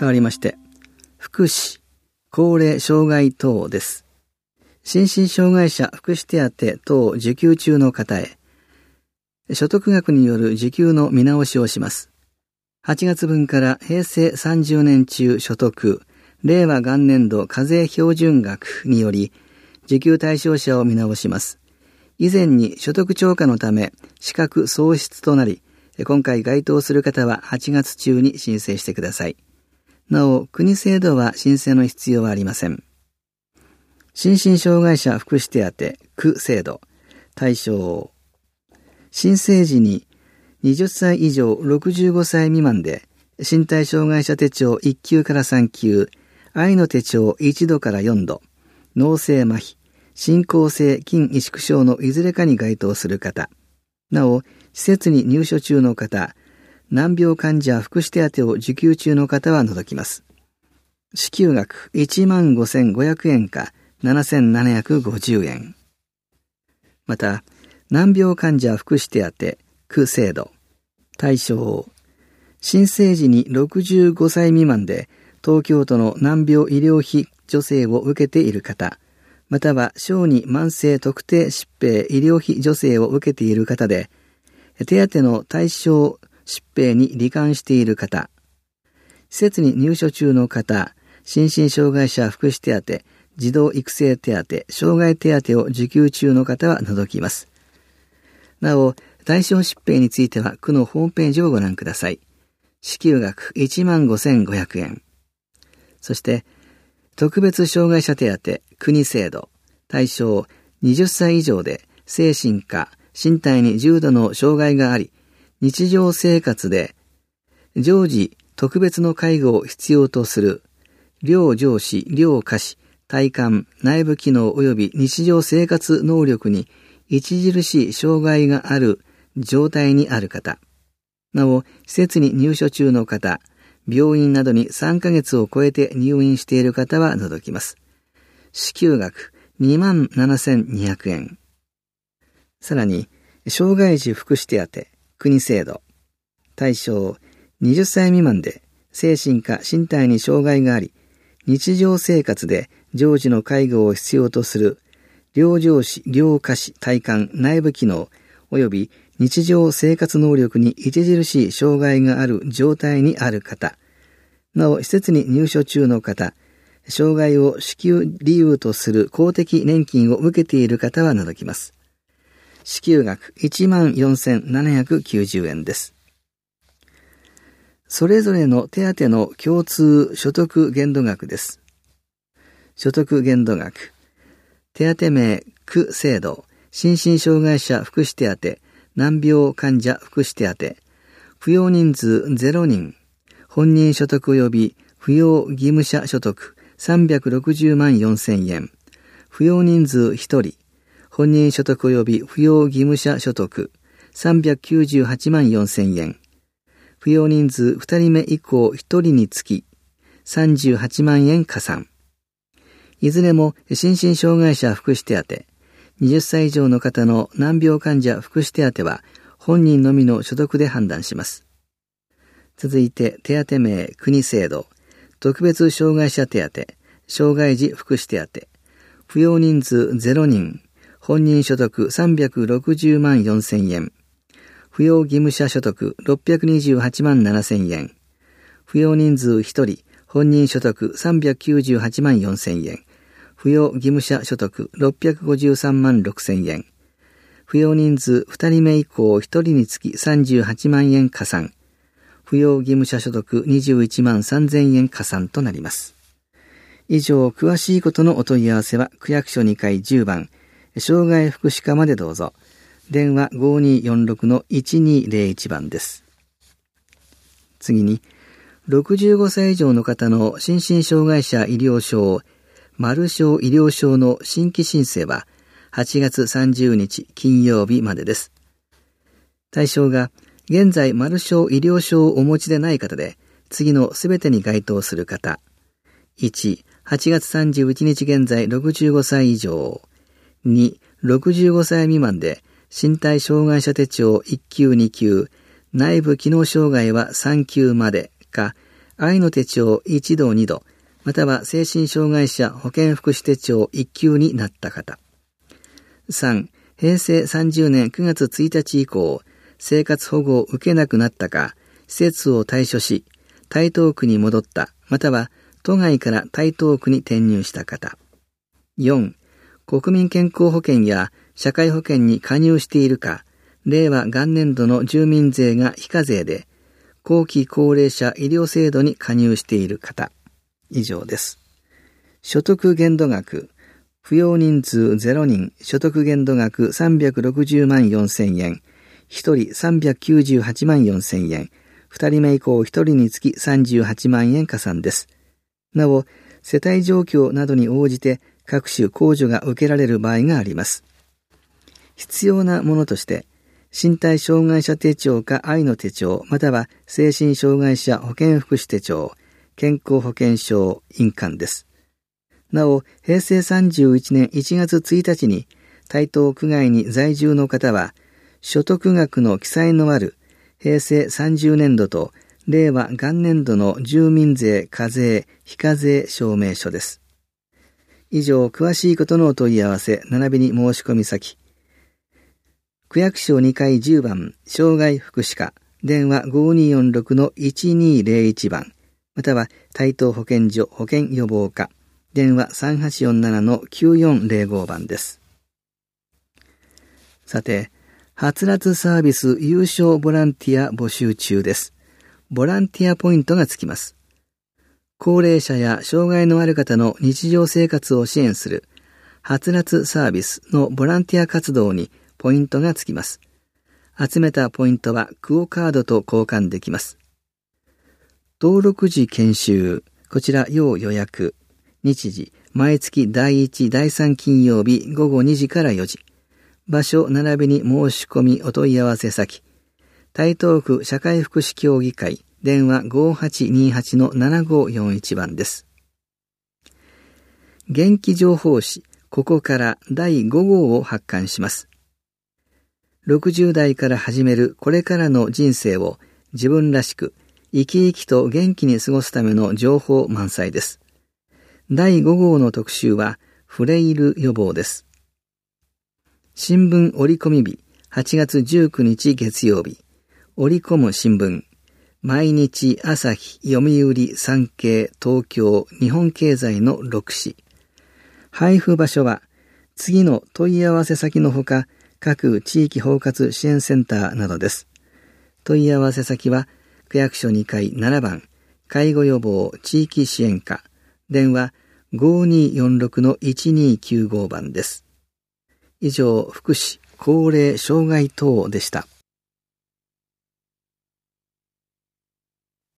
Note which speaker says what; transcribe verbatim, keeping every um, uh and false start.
Speaker 1: 変わりまして、福祉、高齢障害等です。心身障害者福祉手当等受給中の方へ、所得額による受給の見直しをします。はちがつ分から平成さんじゅうねん中所得、令和元年度課税標準額により、受給対象者を見直します。以前に所得超過のため資格喪失となり、今回該当する方ははちがつ中に申請してください。なお、国制度は申請の必要はありません。心身障害者福祉手当、区制度、対象。申請時にはたち以上ろくじゅうごさい未満で、身体障害者手帳いっ級からさん級、愛の手帳いちどからよんど、脳性麻痺、進行性筋萎縮症のいずれかに該当する方、なお、施設に入所中の方、難病患者福祉手当を受給中の方は除きます。支給額いちまんごせんごひゃくえんかななせんななひゃくごじゅうえん。また、難病患者福祉手当、区制度、対象。申請時にろくじゅうごさい未満で東京都の難病医療費助成を受けている方、または小児慢性特定疾病医療費助成を受けている方で、手当の対象疾病に罹患している方、施設に入所中の方、心身障害者福祉手当、児童育成手当、障害手当を受給中の方は除きます。なお、対象疾病については区のホームページをご覧ください。支給額いちまんごせんごひゃくえん。そして、特別障害者手当、国制度、対象はたち以上で精神か身体に重度の障害があり、日常生活で常時特別の介護を必要とする、両上肢、両下肢、体幹、内部機能及び日常生活能力に著しい障害がある状態にある方、なお、施設に入所中の方、病院などにさんかげつを超えて入院している方は除きます。支給額にまんななせんにひゃくえん。さらに、障害児福祉手当、国制度。対象、はたち未満で精神か身体に障害があり、日常生活で常時の介護を必要とする、両上肢、両下肢、体幹、内部機能、及び日常生活能力に著しい障害がある状態にある方、なお施設に入所中の方、障害を支給理由とする公的年金を受けている方は除きます。支給額いちまんよんせんななひゃくきゅうじゅうえんです。それぞれの手当の共通所得限度額です。所得限度額。手当名、区制度、心身障害者福祉手当、難病患者福祉手当、扶養人数ゼロにん、本人所得及び扶養義務者所得さんびゃくろくじゅうまんよんせんえん、扶養人数ひとり、本人所得及び扶養義務者所得さんびゃくきゅうじゅうはちまんよんせんえん、扶養人数ふたりめ以降ひとりにつきさんじゅうはちまんえん加算。いずれも心身障害者福祉手当、はたち以上の方の難病患者福祉手当は本人のみの所得で判断します。続いて手当名、国制度、特別障害者手当、障害児福祉手当、扶養人数ゼロにん、本人所得さんびゃくろくじゅうまんよんせんえん、扶養義務者所得ろっぴゃくにじゅうはちまんななせんえん、扶養人数ひとり、本人所得さんびゃくきゅうじゅうはちまんよんせんえん、扶養義務者所得ろっぴゃくごじゅうさんまんろくせんえん、扶養人数ふたりめ以降ひとりにつきさんじゅうはちまんえん加算、扶養義務者所得にじゅういちまんさんぜんえん加算となります。以上、詳しいことのお問い合わせは区役所にかいじゅうばん、障害福祉課までどうぞ。電話 ごにーよんろくのいちにーぜろいち 番です。次に、ろくじゅうごさい以上の方の心身障害者医療証、丸証医療証の新規申請ははちがつさんじゅうにち金曜日までです。対象が現在丸証医療証をお持ちでない方で、次のすべてに該当する方。いち、はちがつさんじゅういちにち現在ろくじゅうごさい以上。に、ろくじゅうごさい未満で身体障害者手帳いっ級に級、内部機能障害はさん級までか、 愛の手帳いちどにど、または精神障害者保健福祉手帳いっきゅうになった方。さん、へいせいさんじゅうねんくがつついたち以降、生活保護を受けなくなったか、施設を退所し、台東区に戻った、または都外から台東区に転入した方。よん、国民健康保険や社会保険に加入しているか、令和元年度の住民税が非課税で、後期高齢者医療制度に加入している方。以上です。所得限度額、扶養人数ゼロにん、所得限度額さんびゃくろくじゅうまんよんせんえん、ひとりさんびゃくきゅうじゅうはちまんよんせんえん、ふたりめ以降ひとりにつきさんじゅうはちまんえん加算です。なお、世帯状況などに応じて各種控除が受けられる場合があります。必要なものとして、身体障害者手帳か愛の手帳、または精神障害者保健福祉手帳、健康保険証、印鑑です。なお、へいせいさんじゅういちねんいちがつついたちに台東区外に在住の方は、所得額の記載のあるへいせいさんじゅうねんどと令和元年度の住民税課税非課税証明書です。以上、詳しいことのお問い合わせ並びに申し込み先、区役所にかいじゅうばん障害福祉課、電話 ごにーよんろくのいちにーぜろいち 番、または台東保健所保健予防課、電話 さんはちよんななのきゅうよんぜろご 番です。さて、はつらつサービス有償ボランティア募集中です。ボランティアポイントがつきます。高齢者や障害のある方の日常生活を支援するはつらつサービスのボランティア活動にポイントがつきます。集めたポイントはクオカードと交換できます。登録時研修、こちら要予約。日時、毎月だいいち、だいさん金曜日ごごにじからよじ。場所並びに申し込みお問い合わせ先、台東区社会福祉協議会、電話 ごーはちにーはちのななごーよんいち 番です。元気情報誌、ここからだいごごうを発刊します。ろくじゅうだいから始めるこれからの人生を自分らしく生き生きと元気に過ごすための情報満載です。だいごごうの特集はフレイル予防です。新聞折り込み日、はちがつじゅうくにち月曜日、折り込む新聞、毎日朝日、読売、産経、東京、日本経済のろくし。配布場所は次の問い合わせ先のほか、各地域包括支援センターなどです。問い合わせ先は区役所にかいななばん、介護予防地域支援課、電話 ごーにーよんろくのいちにーきゅうご 番です。以上、福祉、高齢、障害等でした。